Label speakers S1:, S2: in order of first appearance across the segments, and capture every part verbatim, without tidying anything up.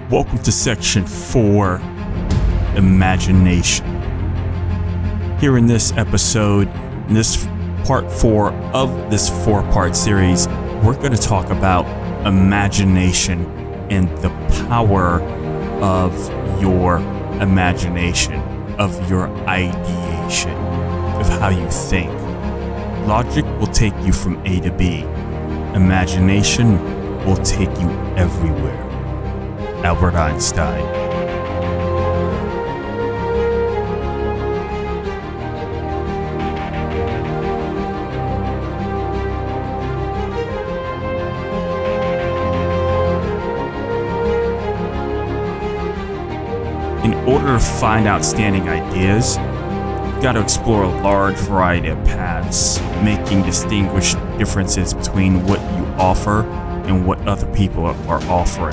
S1: Welcome to section four, Imagination. Here in this episode, in this part four of this four-part series, we're going to talk about imagination and the power of your imagination, of your ideation, of how you think. Logic will take you from A to B. Imagination will take you everywhere. Albert Einstein. In order to find outstanding ideas, you've got to explore a large variety of paths, making distinguished differences between what you offer and what other people are offering.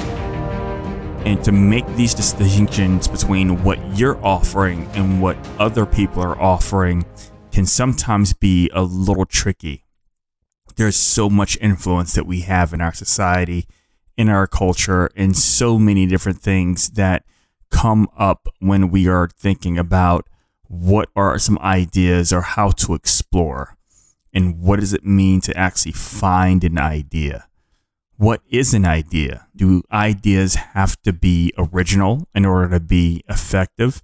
S1: And to make these distinctions between what you're offering and what other people are offering can sometimes be a little tricky. There's so much influence that we have in our society, in our culture, and so many different things that come up when we are thinking about what are some ideas or how to explore, and what does it mean to actually find an idea. What is an idea? Do ideas have to be original in order to be effective?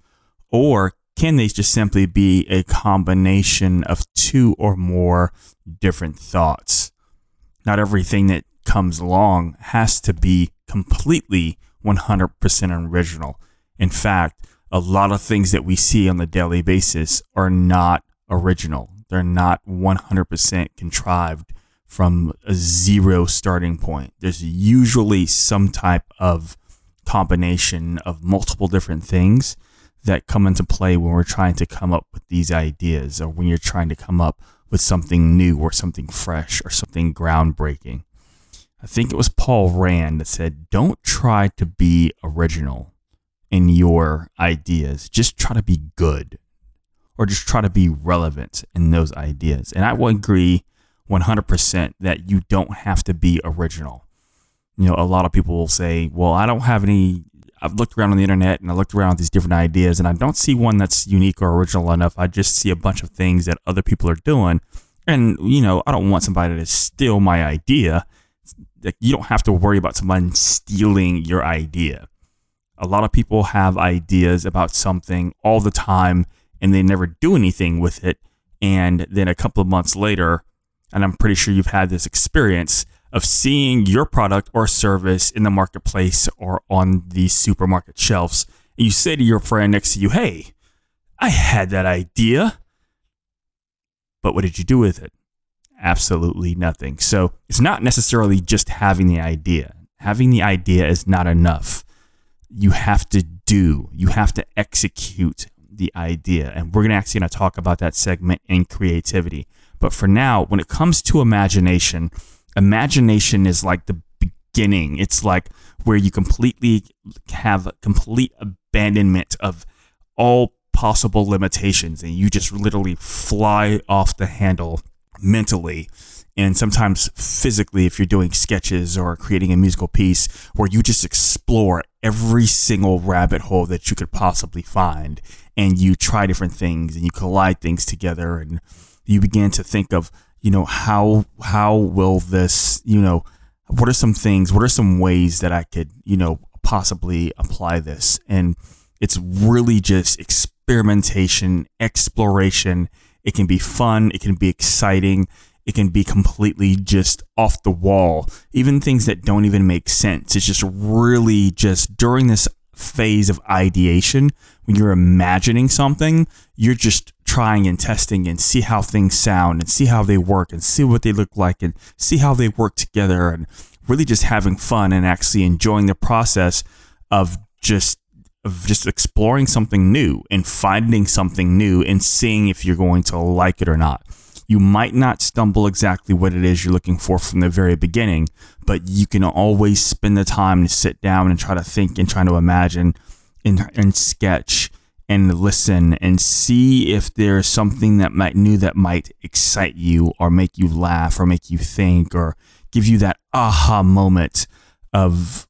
S1: Or can they just simply be a combination of two or more different thoughts? Not everything that comes along has to be completely one hundred percent original. In fact, a lot of things that we see on the daily basis are not original. They're not one hundred percent contrived from a zero starting point. There's usually some type of combination of multiple different things that come into play when we're trying to come up with these ideas, or when you're trying to come up with something new or something fresh or something groundbreaking. I think it was Paul Rand that said, don't try to be original in your ideas. Just try to be good, or just try to be relevant in those ideas. And I will agree one hundred percent that you don't have to be original. You know, a lot of people will say, well, I don't have any, I've looked around on the internet and I looked around at these different ideas and I don't see one that's unique or original enough. I just see a bunch of things that other people are doing. And, you know, I don't want somebody to steal my idea. You don't have to worry about someone stealing your idea. A lot of people have ideas about something all the time and they never do anything with it. And then a couple of months later, and I'm pretty sure you've had this experience of seeing your product or service in the marketplace or on the supermarket shelves. And you say to your friend next to you, hey, I had that idea. But what did you do with it? Absolutely nothing. So it's not necessarily just having the idea. Having the idea is not enough. You have to do, you have to execute the idea. And we're going to actually going to talk about that segment in creativity. But for now, when it comes to imagination, imagination is like the beginning. It's like where you completely have complete abandonment of all possible limitations, and you just literally fly off the handle mentally and sometimes physically if you're doing sketches or creating a musical piece, where you just explore every single rabbit hole that you could possibly find, and you try different things and you collide things together, and you begin to think of, you know, how how will this, you know, what are some things, what are some ways that I could, you know, possibly apply this? And it's really just experimentation, exploration. It can be fun. It can be exciting. It can be completely just off the wall. Even things that don't even make sense. It's just really just during this phase of ideation, when you're imagining something, you're just trying and testing and see how things sound and see how they work and see what they look like and see how they work together, and really just having fun and actually enjoying the process of just of just exploring something new and finding something new and seeing if you're going to like it or not. You might not stumble exactly what it is you're looking for from the very beginning, but you can always spend the time to sit down and try to think and try to imagine and, and sketch and listen and see if there's something that might new that might excite you or make you laugh or make you think or give you that aha moment of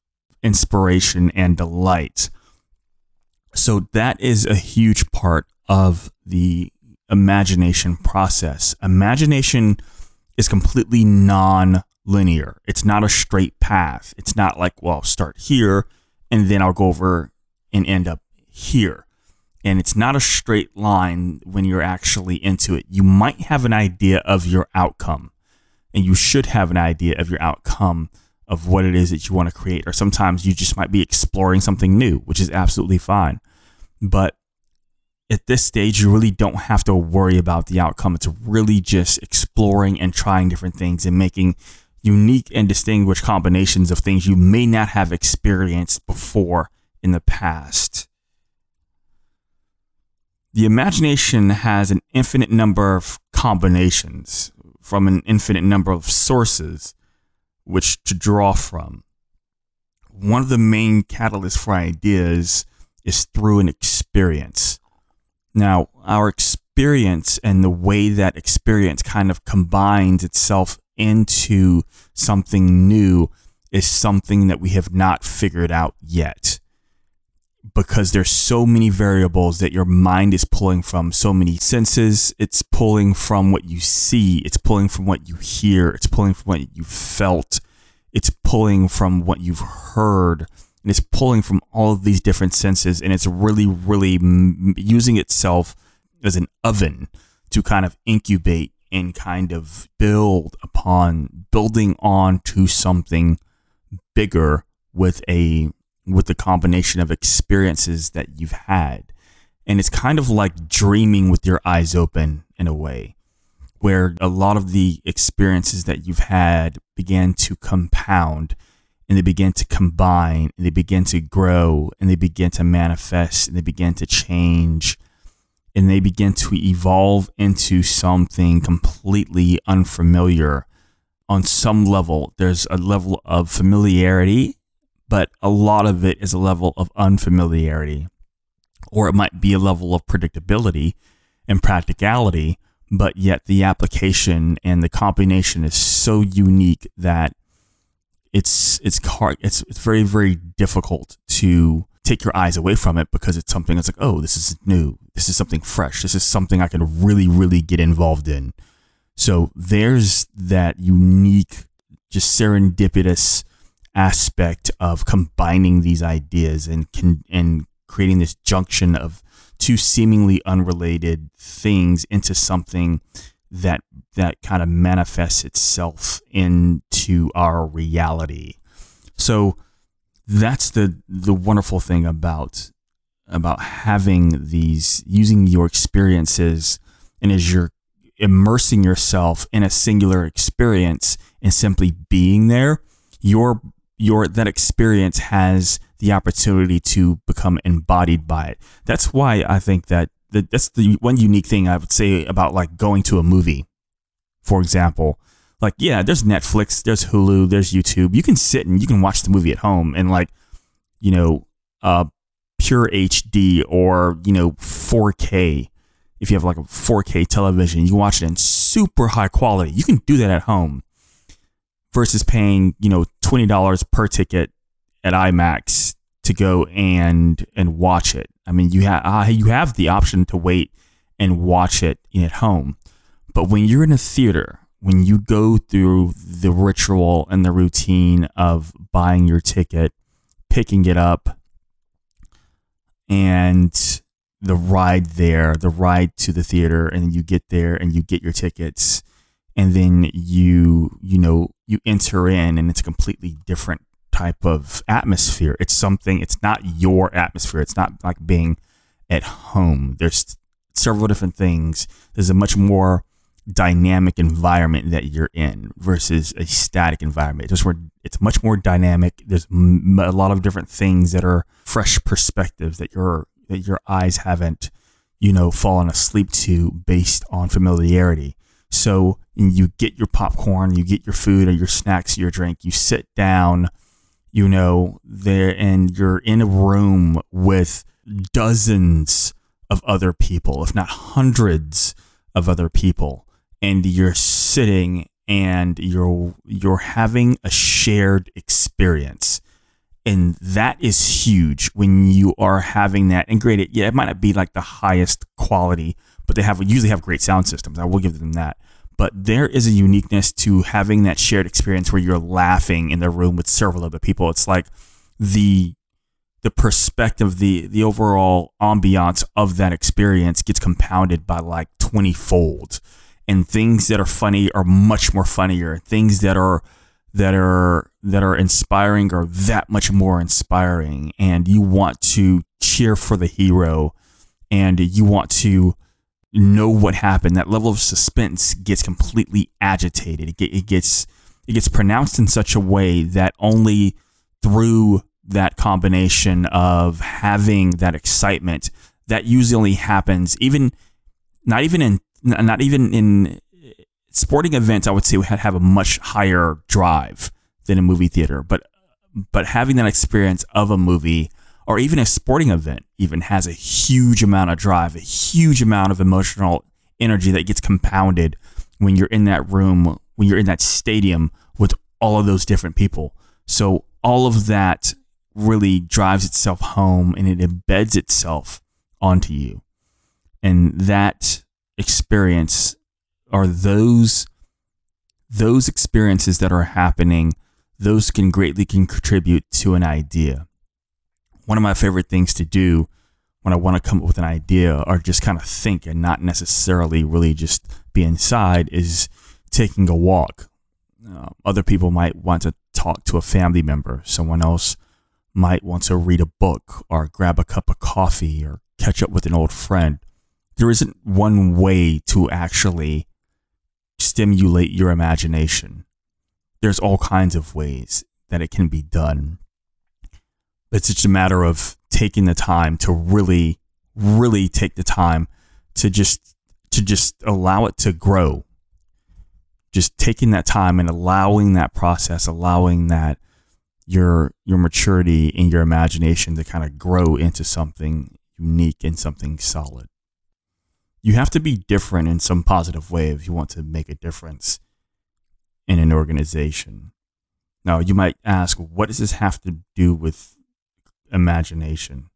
S1: inspiration and delight. So that is a huge part of the imagination process. Imagination is completely non-linear. It's not a straight path. It's not like, well, I'll start here and then I'll go over and end up here. And it's not a straight line when you're actually into it. You might have an idea of your outcome, and you should have an idea of your outcome of what it is that you want to create. Or sometimes you just might be exploring something new, which is absolutely fine. But at this stage, you really don't have to worry about the outcome. It's really just exploring and trying different things and making unique and distinguished combinations of things you may not have experienced before in the past. The imagination has an infinite number of combinations from an infinite number of sources which to draw from. One of the main catalysts for ideas is through an experience. Now, our experience and the way that experience kind of combines itself into something new is something that we have not figured out yet. Because there's so many variables that your mind is pulling from, so many senses. It's pulling from what you see. It's pulling from what you hear. It's pulling from what you felt. It's pulling from what you've heard. And it's pulling from all of these different senses. And it's really, really m- using itself as an oven to kind of incubate and kind of build upon, building on to something bigger with a with the combination of experiences that you've had. And it's kind of like dreaming with your eyes open in a way, where a lot of the experiences that you've had began to compound, and they begin to combine, and they begin to grow, and they begin to manifest, and they begin to change, and they begin to evolve into something completely unfamiliar. On some level, there's a level of familiarity, but a lot of it is a level of unfamiliarity, or it might be a level of predictability and practicality, but yet the application and the combination is so unique that it's it's hard, it's it's very, very difficult to take your eyes away from it, because it's something that's like, oh, this is new, this is something fresh, this is something I can really, really get involved in. So there's that unique, just serendipitous aspect of combining these ideas and can and creating this junction of two seemingly unrelated things into something that that kind of manifests itself into our reality. So that's the the wonderful thing about about having these, using your experiences, and as you're immersing yourself in a singular experience and simply being there, your your that experience has the opportunity to become embodied by it. That's why I think that, that that's the one unique thing I would say about like going to a movie, for example. Like, yeah, there's Netflix, there's Hulu, there's YouTube. You can sit and you can watch the movie at home and like, you know, uh, pure H D or, you know, four K. If you have like a four K television, you can watch it in super high quality. You can do that at home. Versus paying, you know, twenty dollars per ticket at IMAX to go and and watch it. I mean, you have uh, you have the option to wait and watch it at home. But when you're in a theater, when you go through the ritual and the routine of buying your ticket, picking it up, and the ride there, the ride to the theater, and you get there and you get your tickets, and then you, you know, you enter in, and it's a completely different type of atmosphere. It's something, it's not your atmosphere. It's not like being at home. There's several different things. There's a much more dynamic environment that you're in versus a static environment. Just where it's much more dynamic. There's m- a lot of different things that are fresh perspectives that your that your eyes haven't, you know, fallen asleep to based on familiarity. So you get your popcorn, you get your food or your snacks, your drink, you sit down, you know, there, and you're in a room with dozens of other people, if not hundreds of other people, and you're sitting and you're you're having a shared experience. And that is huge when you are having that. And granted, yeah, it might not be like the highest quality, but they have usually have great sound systems. I will give them that. But there is a uniqueness to having that shared experience where you're laughing in the room with several other people. It's like the the perspective, the the overall ambiance of that experience gets compounded by like twenty fold. And things that are funny are much more funnier. Things that are that are that are inspiring are that much more inspiring. And you want to cheer for the hero, and you want to know what happened. That level of suspense gets completely agitated. It, get, it gets it gets pronounced in such a way that only through that combination of having that excitement that usually happens, even not even in not even in sporting events, I would say we have a much higher drive than a movie theater. But but having that experience of a movie or even a sporting event even has a huge amount of drive, a huge amount of emotional energy that gets compounded when you're in that room, when you're in that stadium with all of those different people. So all of that really drives itself home and it embeds itself onto you. And that experience are those those experiences that are happening, those can greatly can contribute to an idea. One of my favorite things to do when I want to come up with an idea or just kind of think and not necessarily really just be inside is taking a walk. Uh, other people might want to talk to a family member. Someone else might want to read a book or grab a cup of coffee or catch up with an old friend. There isn't one way to actually stimulate your imagination. There's all kinds of ways that it can be done. It's just a matter of taking the time to really, really take the time to just to just allow it to grow. Just taking that time and allowing that process, allowing that your your maturity and your imagination to kind of grow into something unique and something solid. You have to be different in some positive way if you want to make a difference in an organization. Now, you might ask, what does this have to do with imagination?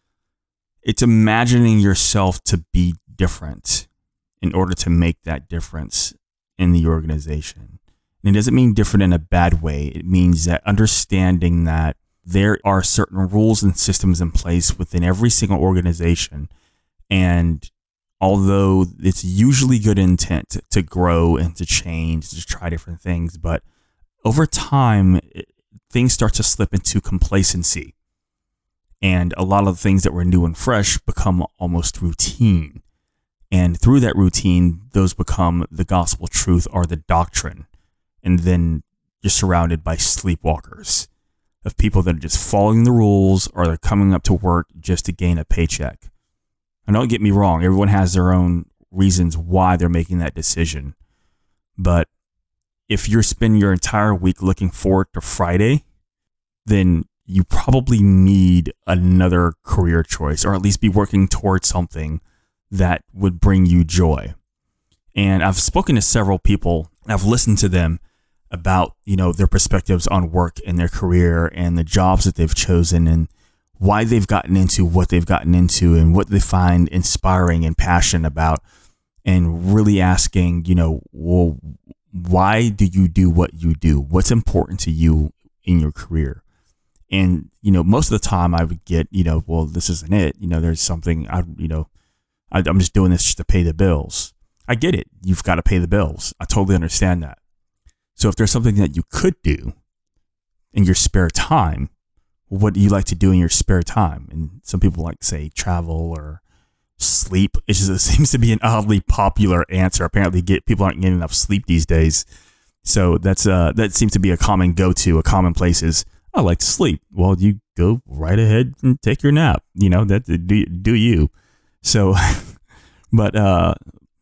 S1: It's imagining yourself to be different in order to make that difference in the organization. And it doesn't mean different in a bad way. It means that understanding that there are certain rules and systems in place within every single organization. And although it's usually good intent to, to grow and to change, to try different things, but over time, it, things start to slip into complacency. And a lot of the things that were new and fresh become almost routine. And through that routine, those become the gospel truth or the doctrine. And then you're surrounded by sleepwalkers of people that are just following the rules or they're coming up to work just to gain a paycheck. And don't get me wrong, everyone has their own reasons why they're making that decision. But if you're spending your entire week looking forward to Friday, then you probably need another career choice, or at least be working towards something that would bring you joy. And I've spoken to several people, I've listened to them about, you know, their perspectives on work and their career and the jobs that they've chosen and why they've gotten into what they've gotten into and what they find inspiring and passionate about, and really asking, you know, well, why do you do what you do? What's important to you in your career? And, you know, most of the time I would get, you know, well, this isn't it. You know, there's something, I, you know, I, I'm just doing this just to pay the bills. I get it. You've got to pay the bills. I totally understand that. So if there's something that you could do in your spare time, what do you like to do in your spare time? And some people like to say travel or sleep. It just it seems to be an oddly popular answer. Apparently get people aren't getting enough sleep these days. So that's uh that seems to be a common go-to, a common place is, I like to sleep. Well, you go right ahead and take your nap. You know, that do, do you. So, but uh,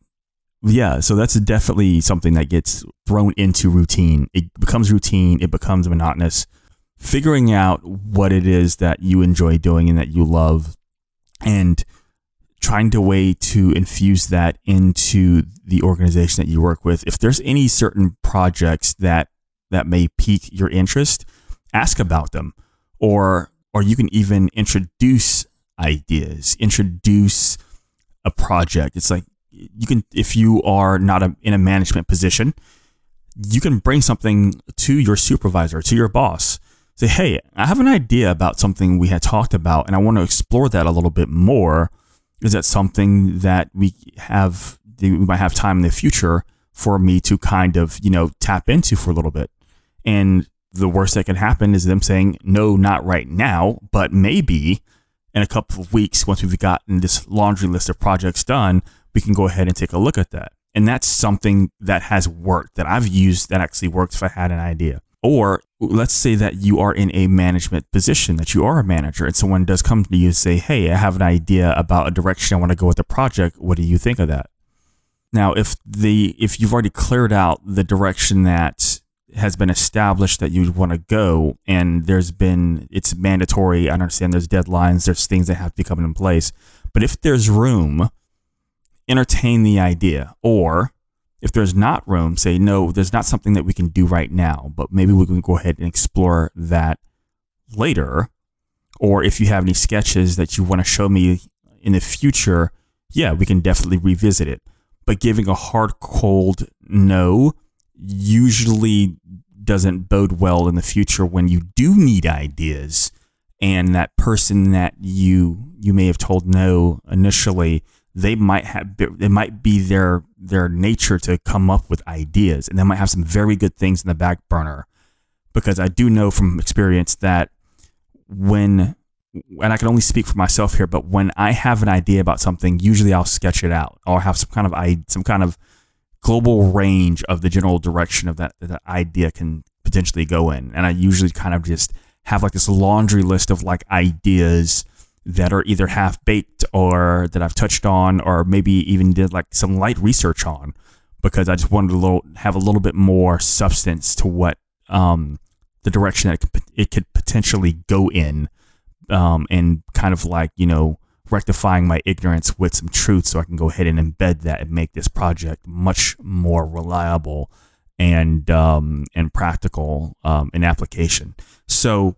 S1: yeah, so that's definitely something that gets thrown into routine. It becomes routine. It becomes monotonous. Figuring out what it is that you enjoy doing and that you love, and trying to way to infuse that into the organization that you work with. If there's any certain projects that that may pique your interest, ask about them, or or you can even introduce ideas, introduce a project. It's like you can, if you are not a, in a management position, you can bring something to your supervisor, to your boss. Say, hey, I have an idea about something we had talked about, and I want to explore that a little bit more. Is that something that we have, we might have time in the future for me to kind of, you know, tap into for a little bit? And the worst that can happen is them saying, no, not right now, but maybe in a couple of weeks, once we've gotten this laundry list of projects done, we can go ahead and take a look at that. And that's something that has worked, that I've used, that actually works if I had an idea. Or let's say that you are in a management position, that you are a manager, and someone does come to you and say, hey, I have an idea about a direction I want to go with the project. What do you think of that? Now, if the if you've already cleared out the direction that has been established that you want to go, and there's been, it's mandatory, I understand there's deadlines, there's things that have to be coming in place. But if there's room, entertain the idea. Or if there's not room, say, no, there's not something that we can do right now, but maybe we can go ahead and explore that later. Or if you have any sketches that you want to show me in the future, yeah, we can definitely revisit it. But giving a hard, cold no usually doesn't bode well in the future when you do need ideas, and that person that you you may have told no initially, they might have it might be their their nature to come up with ideas, and they might have some very good things in the back burner. Because I do know from experience that when, and I can only speak for myself here, but when I have an idea about something, usually I'll sketch it out, or have some kind of I some kind of global range of the general direction of that that idea can potentially go in. And I usually kind of just have like this laundry list of like ideas that are either half baked or that I've touched on, or maybe even did like some light research on, because I just wanted to little, have a little bit more substance to what um, the direction that it could, it could potentially go in, um, and kind of like, you know, rectifying my ignorance with some truth, so I can go ahead and embed that and make this project much more reliable and um, and practical um, in application. So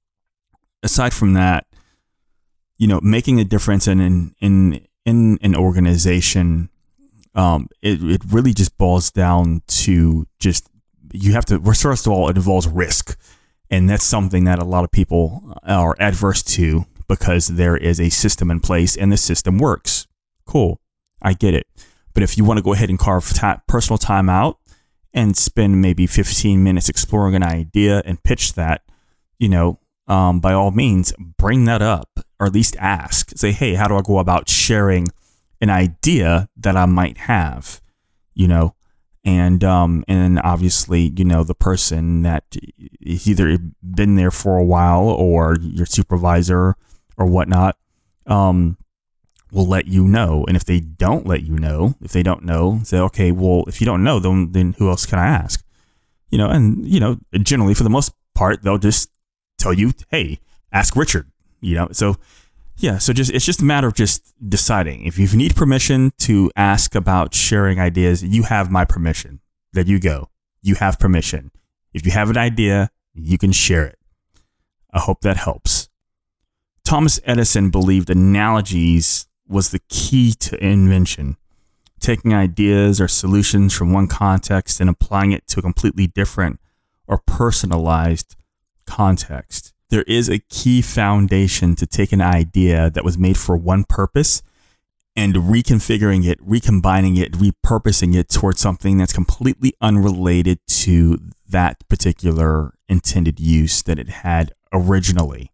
S1: aside from that, you know, making a difference in in in, in an organization, um, it it really just boils down to just, you have to, first of all, it involves risk, and that's something that a lot of people are adverse to, because there is a system in place and the system works. Cool. I get it. But if you want to go ahead and carve ta- personal time out and spend maybe fifteen minutes exploring an idea and pitch that, you know, um, by all means, bring that up, or at least ask. Say, hey, how do I go about sharing an idea that I might have, you know? And um, and then obviously, you know, the person that is either been there for a while, or your supervisor or whatnot, um, will let you know. And if they don't let you know, if they don't know, say, okay, well, if you don't know, then then who else can I ask? You know, and you know, generally for the most part, they'll just tell you, hey, ask Richard. You know, so yeah, so just it's just a matter of just deciding. If you need permission to ask about sharing ideas, you have my permission. There you go. You have permission. If you have an idea, you can share it. I hope that helps. Thomas Edison believed analogies was the key to invention, taking ideas or solutions from one context and applying it to a completely different or personalized context. There is a key foundation to take an idea that was made for one purpose and reconfiguring it, recombining it, repurposing it towards something that's completely unrelated to that particular intended use that it had originally.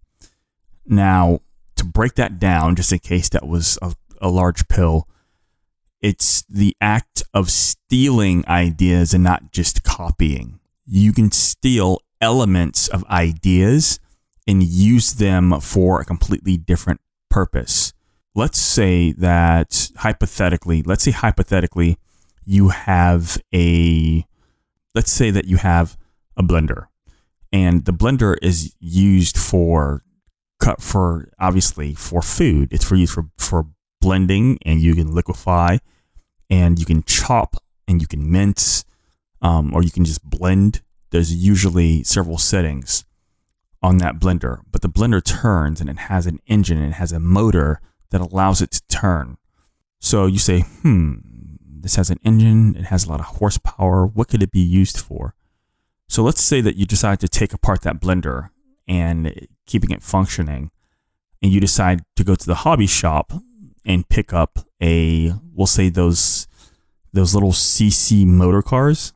S1: Now, to break that down, just in case that was a, a large pill, it's the act of stealing ideas and not just copying. You can steal elements of ideas and use them for a completely different purpose. Let's say that hypothetically, let's say hypothetically, you have a, let's say that you have a blender, and the blender is used for cut for obviously for food. It's for use for, for blending, and you can liquefy, and you can chop, and you can mince, um, or you can just blend. There's usually several settings. on that blender, but the blender turns and it has an engine and it has a motor that allows it to turn. So you say, hmm, this has an engine, it has a lot of horsepower. What could it be used for? So let's say that you decide to take apart that blender and keeping it functioning, and you decide to go to the hobby shop and pick up a, we'll say those those little C C motor cars,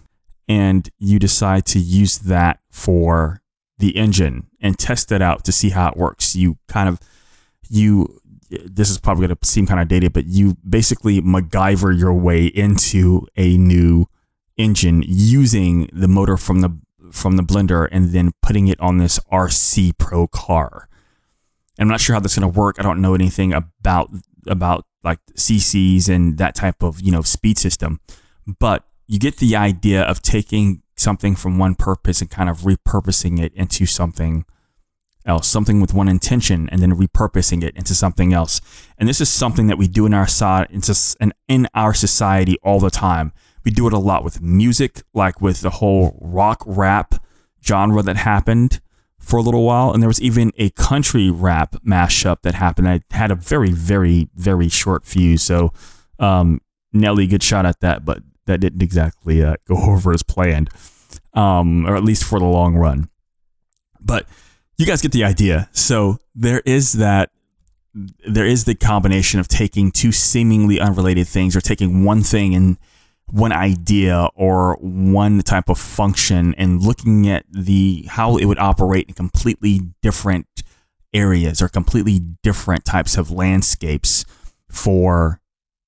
S1: and you decide to use that for the engine and test it out to see how it works. You kind of, you, this is probably going to seem kind of dated, but you basically MacGyver your way into a new engine using the motor from the from the blender and then putting it on this R C Pro car. I'm not sure how that's going to work. I don't know anything about about like C Cs and that type of, you know, speed system, but you get the idea of taking something from one purpose and kind of repurposing it into something else, something with one intention, and then repurposing it into something else. And this is something that we do in our side, in our society all the time. We do it a lot with music, like with the whole rock rap genre that happened for a little while. And there was even a country rap mashup that happened. I had a very, very, very short fuse. So um, Nelly, good shot at that, but that didn't exactly uh, go over as planned, um, or at least for the long run. But you guys get the idea. So there is that, there is the combination of taking two seemingly unrelated things, or taking one thing and one idea or one type of function and looking at the how it would operate in completely different areas or completely different types of landscapes for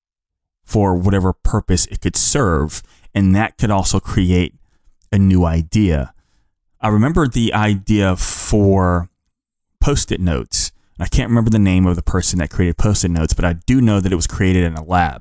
S1: for whatever purpose it could serve. And that could also create a new idea. I remember the idea for Post-it notes. I can't remember the name of the person that created Post-it notes, but I do know that it was created in a lab.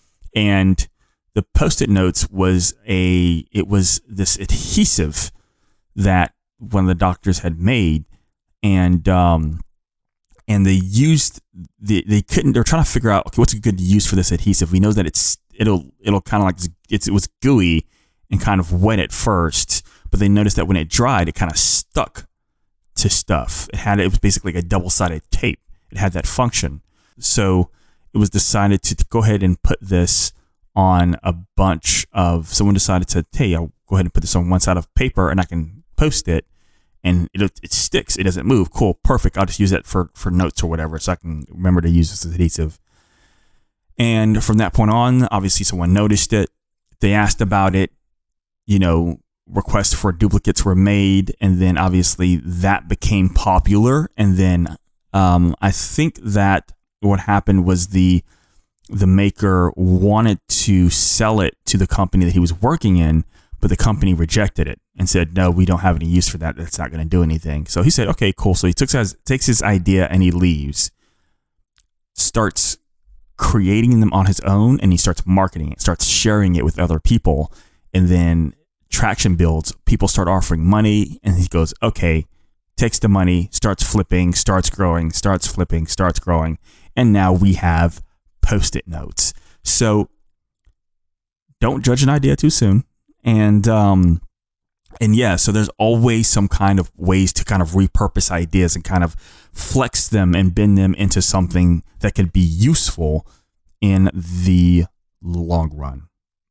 S1: And the Post-it notes was a, it was this adhesive that one of the doctors had made, and um, and they used the, they couldn't, they're trying to figure out, okay, what's a good use for this adhesive? We know that it's, it'll, it'll kind of like, it's, it was gooey and kind of wet at first, but they noticed that when it dried, it kind of stuck to stuff. It had, it was basically like a double-sided tape. It had that function. So it was decided to go ahead and put this on a bunch of, someone decided to, hey, I'll go ahead and put this on one side of paper and I can post it and it it sticks. It doesn't move. Cool. Perfect. I'll just use it for, for notes or whatever so I can remember to use this adhesive. And from that point on, obviously someone noticed it. They asked about it, you know, requests for duplicates were made, and then obviously that became popular. And then um, I think that what happened was the the maker wanted to sell it to the company that he was working in, but the company rejected it and said, no, we don't have any use for that. That's not going to do anything. So he said, okay, cool. So he took his, takes his idea and he leaves, starts creating them on his own, and he starts marketing it, starts sharing it with other people, and then traction builds. People start offering money, and he goes, okay, takes the money, starts flipping, starts growing, starts flipping, starts growing, and now we have Post-it notes. So don't judge an idea too soon. And um, and yeah, so there's always some kind of ways to kind of repurpose ideas and kind of flex them and bend them into something that could be useful in the long run.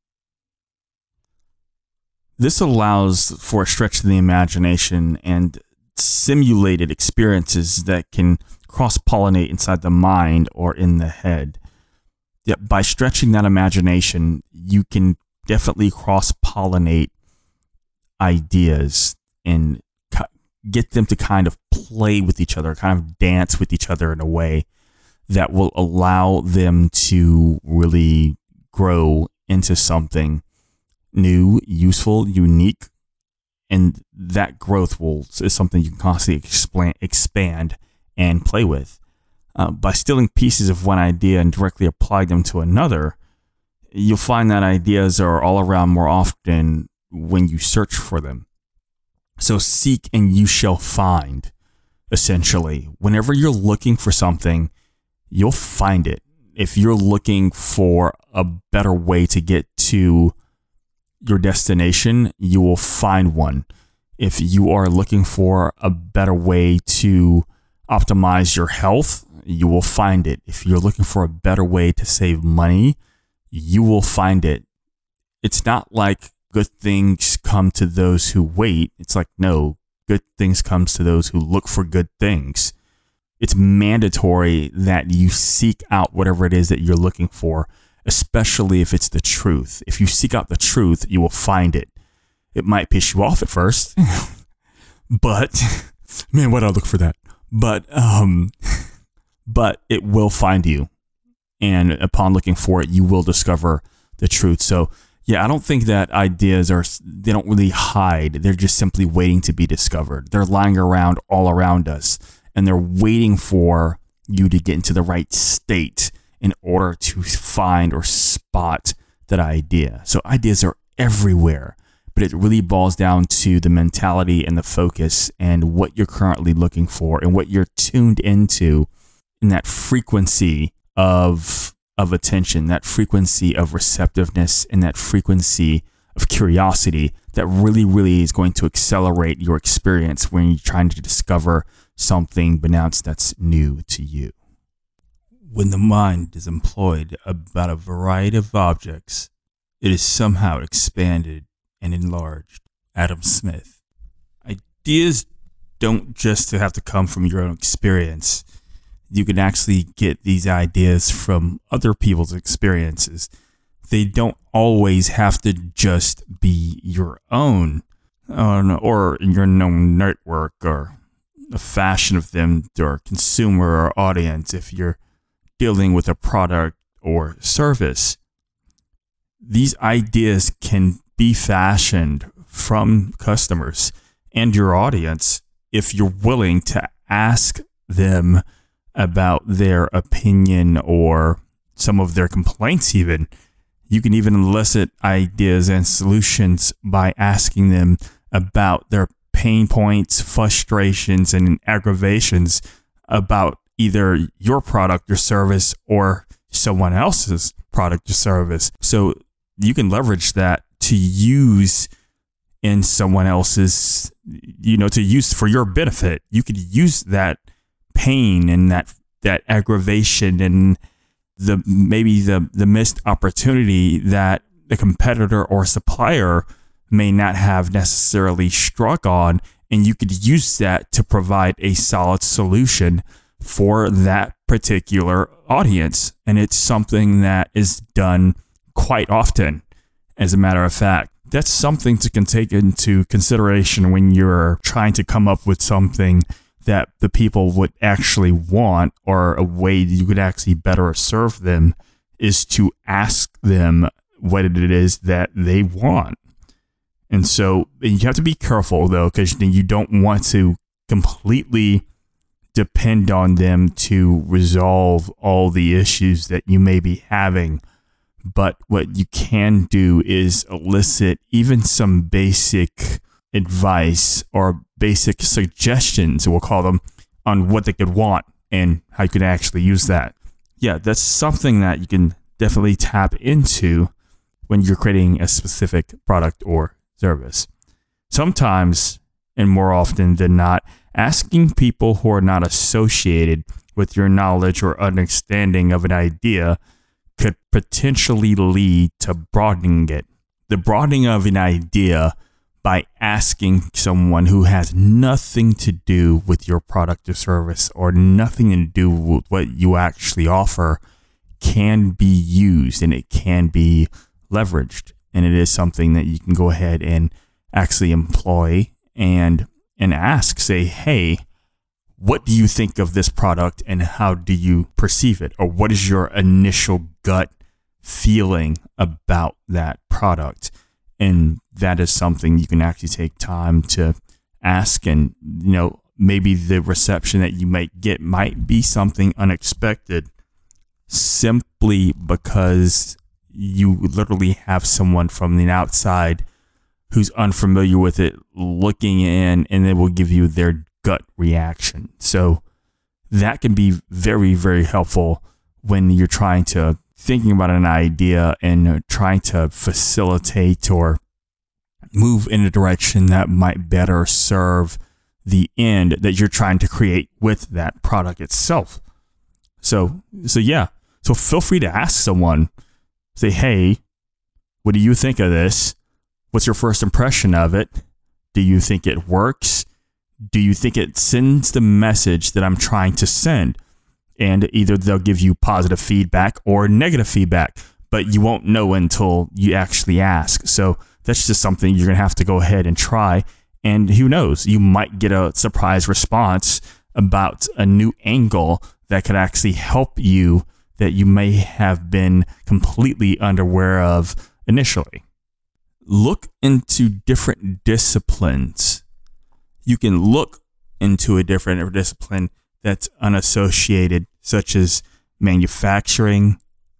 S1: This allows for a stretch to the imagination and simulated experiences that can cross-pollinate inside the mind or in the head. Yeah, by stretching that imagination, you can definitely cross-pollinate ideas and get them to kind of play with each other, kind of dance with each other in a way that will allow them to really grow into something new, useful, unique, and that growth will is something you can constantly expand, expand and play with. Uh, by stealing pieces of one idea and directly applying them to another, you'll find that ideas are all around more often when you search for them. So seek and you shall find, essentially. Whenever you're looking for something, you'll find it. If you're looking for a better way to get to your destination, you will find one. If you are looking for a better way to optimize your health, you will find it. If you're looking for a better way to save money, you will find it. It's not like good things come to those who wait. It's like, no, good things comes to those who look for good things. It's mandatory that you seek out whatever it is that you're looking for, especially if it's the truth. If you seek out the truth, you will find it. It might piss you off at first, but man, why do I look for that? But, um, but it will find you. And upon looking for it, you will discover the truth. So yeah, I don't think that ideas are, they don't really hide. They're just simply waiting to be discovered. They're lying around all around us, and they're waiting for you to get into the right state in order to find or spot that idea. So ideas are everywhere, but it really boils down to the mentality and the focus and what you're currently looking for and what you're tuned into in that frequency of of attention, that frequency of receptiveness, and that frequency of curiosity that really, really is going to accelerate your experience when you're trying to discover something pronounced that's new to you. When the mind is employed about a variety of objects, it is somehow expanded and enlarged. Adam Smith. Ideas don't just have to come from your own experience. You can actually get these ideas from other people's experiences. They don't always have to just be your own, uh, or in your known network, or a fashion of them, or consumer or audience if you're dealing with a product or service. These ideas can be fashioned from customers and your audience if you're willing to ask them about their opinion or some of their complaints even. You can even elicit ideas and solutions by asking them about their pain points, frustrations, and aggravations about either your product or service or someone else's product or service. So you can leverage that to use in someone else's, you know, to use for your benefit. You could use that pain and that that aggravation and the maybe the the missed opportunity that the competitor or supplier may not have necessarily struck on, and you could use that to provide a solid solution for that particular audience. And it's something that is done quite often, as a matter of fact. That's something to can take into consideration when you're trying to come up with something that the people would actually want, or a way that you could actually better serve them, is to ask them what it is that they want. And so you have to be careful, though, because you don't want to completely depend on them to resolve all the issues that you may be having. But what you can do is elicit even some basic advice or basic suggestions, we'll call them, on what they could want and how you can actually use that. Yeah, that's something that you can definitely tap into when you're creating a specific product or service. Sometimes, and more often than not, asking people who are not associated with your knowledge or understanding of an idea could potentially lead to broadening it. The broadening of an idea by asking someone who has nothing to do with your product or service, or nothing to do with what you actually offer, can be used and it can be leveraged. And it is something that you can go ahead and actually employ and and ask, say, hey, what do you think of this product and how do you perceive it? Or what is your initial gut feeling about that product? And that is something you can actually take time to ask. And, you know, maybe the reception that you might get might be something unexpected, simply because you literally have someone from the outside who's unfamiliar with it looking in, and they will give you their gut reaction. So that can be very, very helpful when you're trying to thinking about an idea and trying to facilitate or move in a direction that might better serve the end that you're trying to create with that product itself. So, so yeah. So feel free to ask someone, say, hey, what do you think of this? What's your first impression of it? Do you think it works? Do you think it sends the message that I'm trying to send? And either they'll give you positive feedback or negative feedback, but you won't know until you actually ask. So that's just something you're going to have to go ahead and try. And who knows, you might get a surprise response about a new angle that could actually help you that you may have been completely unaware of initially. Look into different disciplines. You can look into a different discipline that's unassociated, such as manufacturing,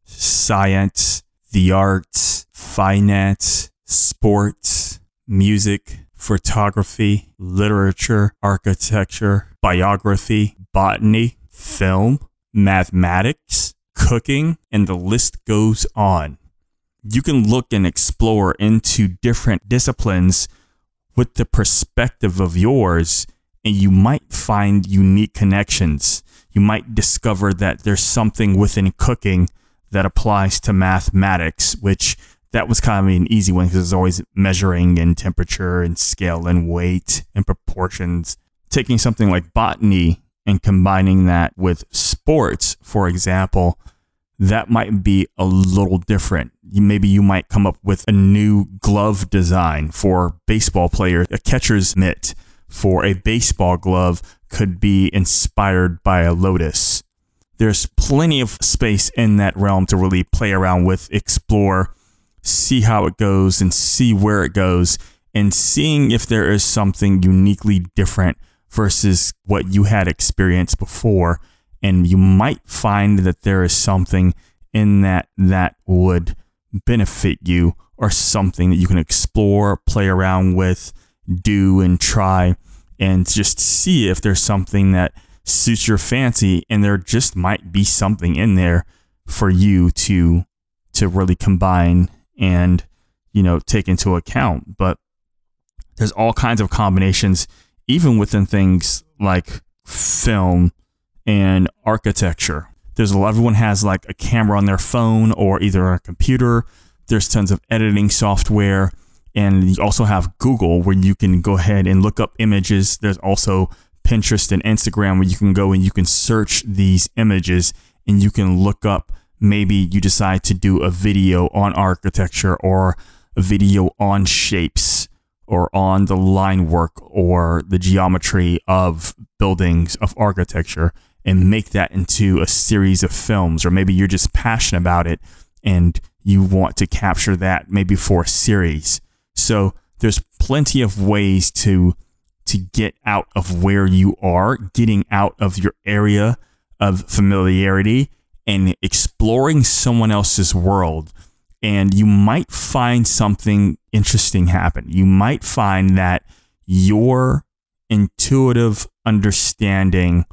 S1: science, the arts, finance, sports, music, photography, literature, architecture, biography, botany, film, mathematics, cooking, and the list goes on. You can look and explore into different disciplines with the perspective of yours, and you might find unique connections. You might discover that there's something within cooking that applies to mathematics, which that was kind of an easy one because it's always measuring and temperature and scale and weight and proportions. Taking something like botany and combining that with sports, for example, that might be a little different. Maybe you might come up with a new glove design for baseball players. A catcher's mitt for a baseball glove could be inspired by a lotus. There's plenty of space in that realm to really play around with, explore, see how it goes and see where it goes, and seeing if there is something uniquely different versus what you had experienced before. And you might find that there is something in that that would benefit you, or something that you can explore, play around with, do and try, and just see if there's something that suits your fancy. And there just might be something in there for you to to really combine and, you know, take into account. But there's all kinds of combinations, even within things like film and architecture. There's a lot, everyone has like a camera on their phone or either a computer. There's tons of editing software, and you also have Google where you can go ahead and look up images. There's also Pinterest and Instagram where you can go and you can search these images, and you can look up, maybe you decide to do a video on architecture or a video on shapes or on the line work or the geometry of buildings, of architecture, and make that into a series of films. Or maybe you're just passionate about it and you want to capture that maybe for a series. So there's plenty of ways to to get out of where you are, getting out of your area of familiarity and exploring someone else's world. And you might find something interesting happen. You might find that your intuitive understanding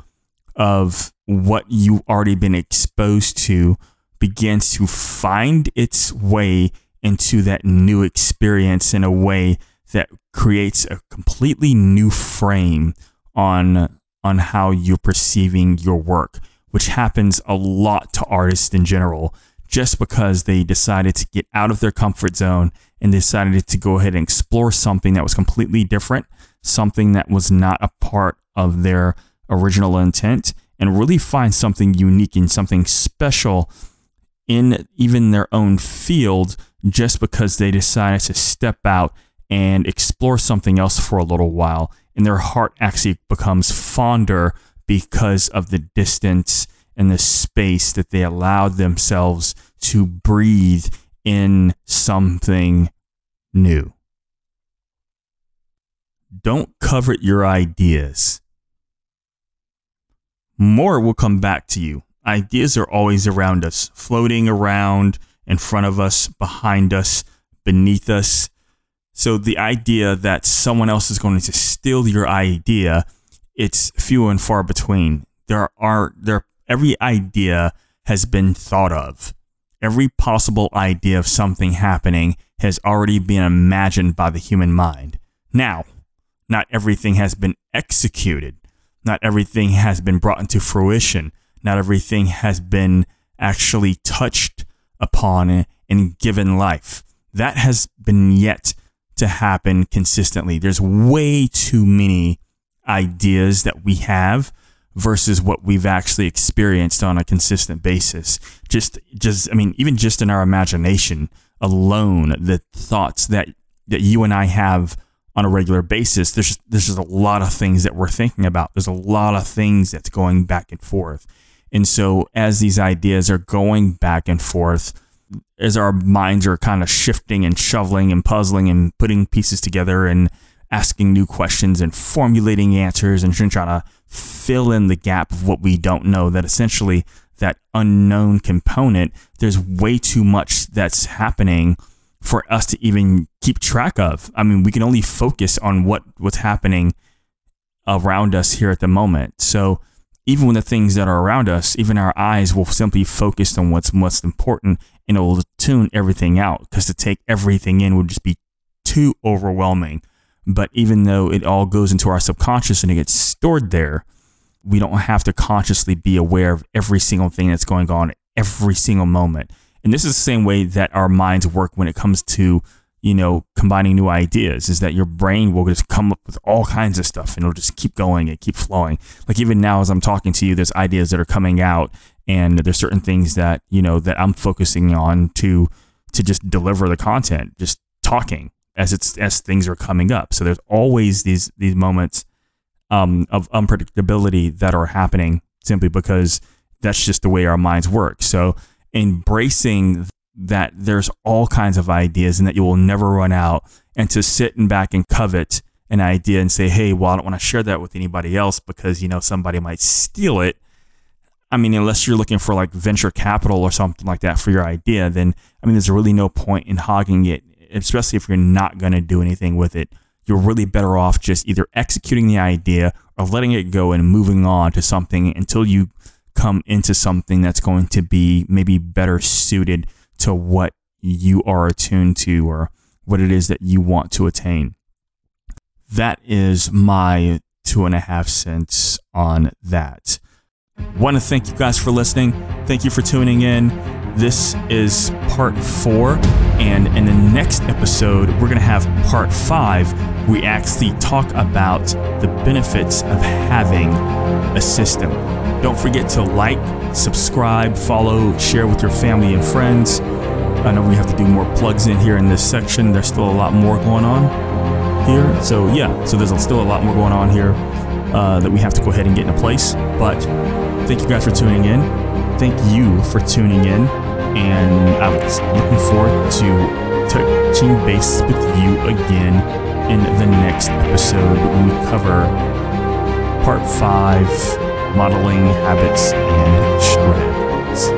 S1: of what you've already been exposed to begins to find its way into that new experience in a way that creates a completely new frame on on how you're perceiving your work, which happens a lot to artists in general, just because they decided to get out of their comfort zone and decided to go ahead and explore something that was completely different, something that was not a part of their original intent, and really find something unique and something special in even their own field, just because they decided to step out and explore something else for a little while. And their heart actually becomes fonder because of the distance and the space that they allowed themselves to breathe in something new. Don't covet your ideas. More will come back to you. Ideas are always around us, floating around in front of us, behind us, beneath us. So the idea that someone else is going to steal your idea, it's few and far between. There are there every idea has been thought of, Every possible idea of something happening has already been imagined by the human mind. Now, not everything has been executed. Not everything has been brought into fruition. Not everything has been actually touched upon and given life. That has been yet to happen consistently. There's way too many ideas that we have versus what we've actually experienced on a consistent basis. Just, just, I mean, even just in our imagination alone, the thoughts that, that you and I have on a regular basis, there's just, there's just a lot of things that we're thinking about. There's a lot of things that's going back and forth. And so as these ideas are going back and forth, as our minds are kind of shifting and shoveling and puzzling and putting pieces together and asking new questions and formulating answers and trying to fill in the gap of what we don't know, that essentially that unknown component, there's way too much that's happening for us to even keep track of. I mean, we can only focus on what, what's happening around us here at the moment. So even when the things that are around us, even our eyes will simply focus on what's most important, and it will tune everything out, because to take everything in would just be too overwhelming. But even though it all goes into our subconscious and it gets stored there, we don't have to consciously be aware of every single thing that's going on at every single moment. And this is the same way that our minds work when it comes to, you know, combining new ideas, is that your brain will just come up with all kinds of stuff and it'll just keep going and keep flowing. Like even now, as I'm talking to you, there's ideas that are coming out, and there's certain things that, you know, that I'm focusing on to, to just deliver the content, just talking as it's, as things are coming up. So there's always these, these moments um, of unpredictability that are happening simply because that's just the way our minds work. So embracing that there's all kinds of ideas and that you will never run out, and to sit and back and covet an idea and say, hey, well, I don't want to share that with anybody else because, you know, somebody might steal it. I mean, unless you're looking for like venture capital or something like that for your idea, then, I mean, there's really no point in hogging it, especially if you're not going to do anything with it. You're really better off just either executing the idea or letting it go and moving on to something until you come into something that's going to be maybe better suited to what you are attuned to or what it is that you want to attain. That is my two and a half cents on that. Want to thank you guys for listening. Thank you for tuning in. This is part four, and in the next episode, we're going to have part five. We actually talk about the benefits of having a system. Don't forget to like, subscribe, follow, share with your family and friends. I know we have to do more plugs in here in this section. There's still a lot more going on here. So yeah, so there's still a lot more going on here uh, that we have to go ahead and get into place. But thank you guys for tuning in. Thank you for tuning in. And I'm looking forward to touching base with you again in the next episode when we cover part five, modeling habits and strategies.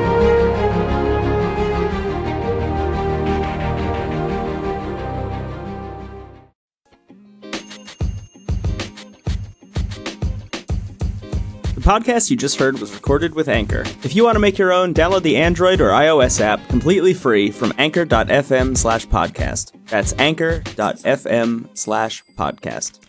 S2: The podcast you just heard was recorded with Anchor. If you want to make your own, download the Android or iOS app completely free from anchor dot f m slash podcast. That's anchor dot f m slash podcast.